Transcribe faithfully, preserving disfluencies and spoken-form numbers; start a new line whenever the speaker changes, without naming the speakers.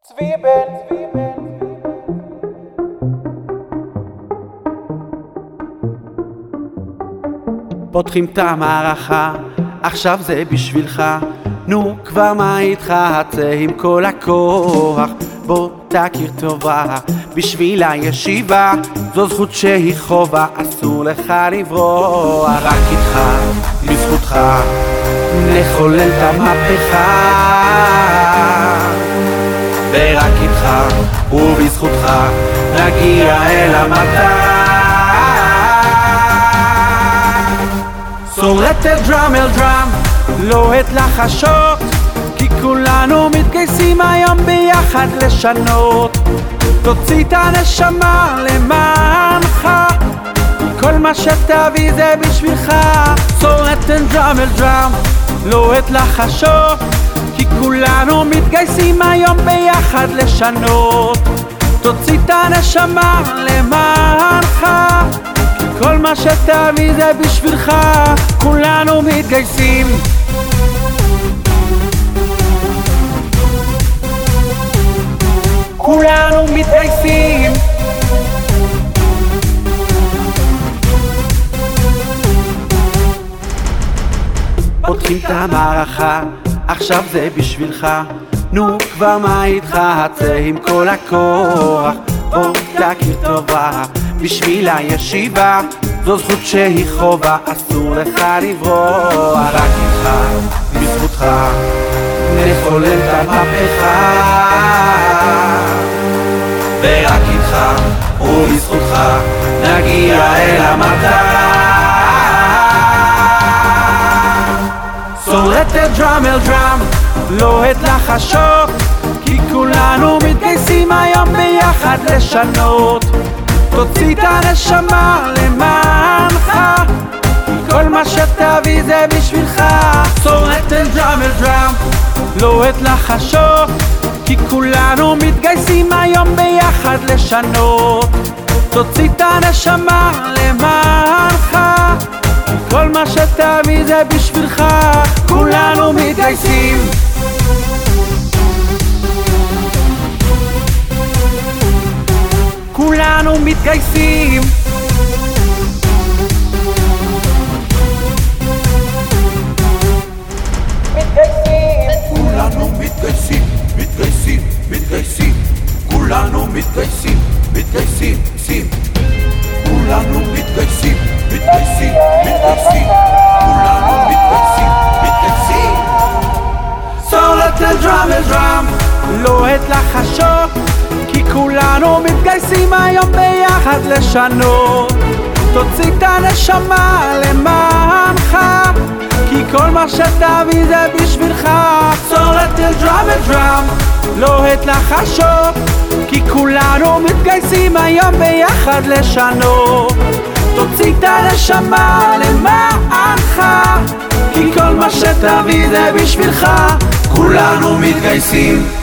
Zwiebeln, פותחים את המערכה, עכשיו זה בשבילך. נו כבר מה איתך, הצא עם כל הכוח. בוא תכיר טובה, בשביל הישיבה זו זכות שהיא חובה, אסור לך לברוח. רק איתך, בזכותך, נחולל את המהפכה. ורק איתך ובזכותך נגיע אל המטרה. So let the drum אל drum, לוהט לחשות, כי כולנו מתגייסים היום ביחד לשנות. תוציא את הנשמה למענך, כל מה שתביא זה בשבילך. So let the drum אל drum, לוהט לחשות, כי כולנו מתגייסים היום ביחד לשנות. תוציא את הנשמה למענך, כל מה שתביא זה בשבילך. כולנו מתגייסים, כולנו מתגייסים. פותחים את המערכה, עכשיו זה בשבילך. נו כבר מה איתך, הצא עם כל הכוח. בוא תכיר טובה, בשביל הישיבה זו זכות שהיא חובה, אסור לך לברוח. רק איתך, בזכותך, נחולל את המהפכה. ורק איתך ובזכותך נגיע אל המטרה. So let the drum אל drum, לוהט לחשות, כי כולנו מתגייסים היום ביחד לשנות. תוציא את הנשמה למענך, כל מה שתביא זה בשבילך. So let the drum אל drum, לוהט לחשות, כי כולנו מתגייסים היום ביחד לשנות. תוציא את הנשמה למענך, כל מה שתביא זה בשבילך. כולנו מתגייסים, כולנו מתגייסים.
כולנו מתגייסים, מתגייסים, מתגייסים. כולנו מתגייסים, מתגייסים, שים. כולנו מתגייסים, מתגייסים, מתגייסים. כולנו מתגייסים, מתגייסים.
So let the drum אל drum, לוהט לחשות, כי כולנו מתגייסים היום ביחד לשנות. תוציא את הנשמה למענך, כי כל מה שתביא זה בשבילך. So let the drum אל drum, לוהט לחשות, כי כולנו מתגייסים היום ביחד לשנות. תוציא את הנשמה למענך, כי כל מה שתביא זה בשבילך.
כולנו מתגייסים.